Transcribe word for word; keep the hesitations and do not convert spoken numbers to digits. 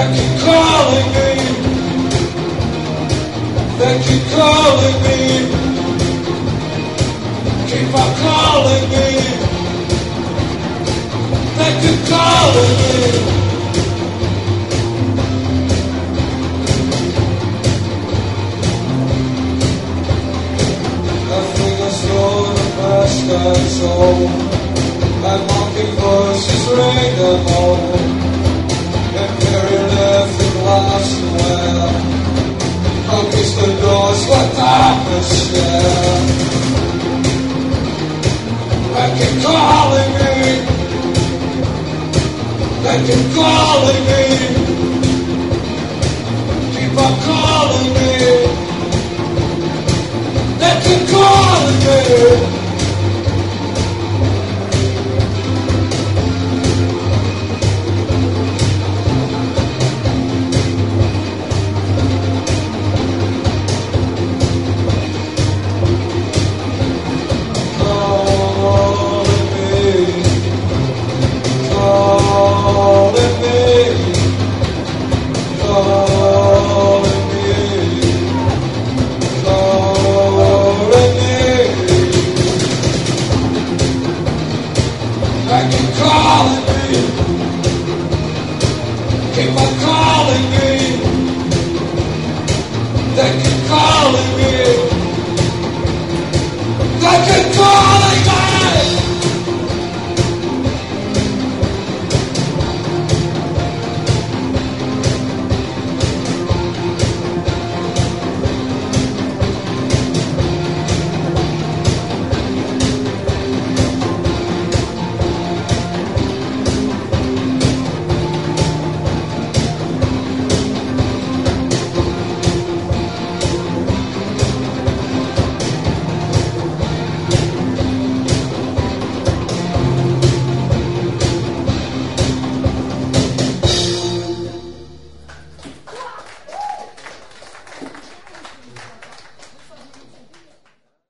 They keep calling me. They keep calling me. Keep on calling me. They keep calling me. Nothing is slowing past control. And monkey voices ring them home. Imperial nothing lasts well. Opens the doors for atmosphere. They keep calling me. They keep calling me. Keep on calling me. They keep calling me. Keep on calling me. They keep calling me. They keep calling me.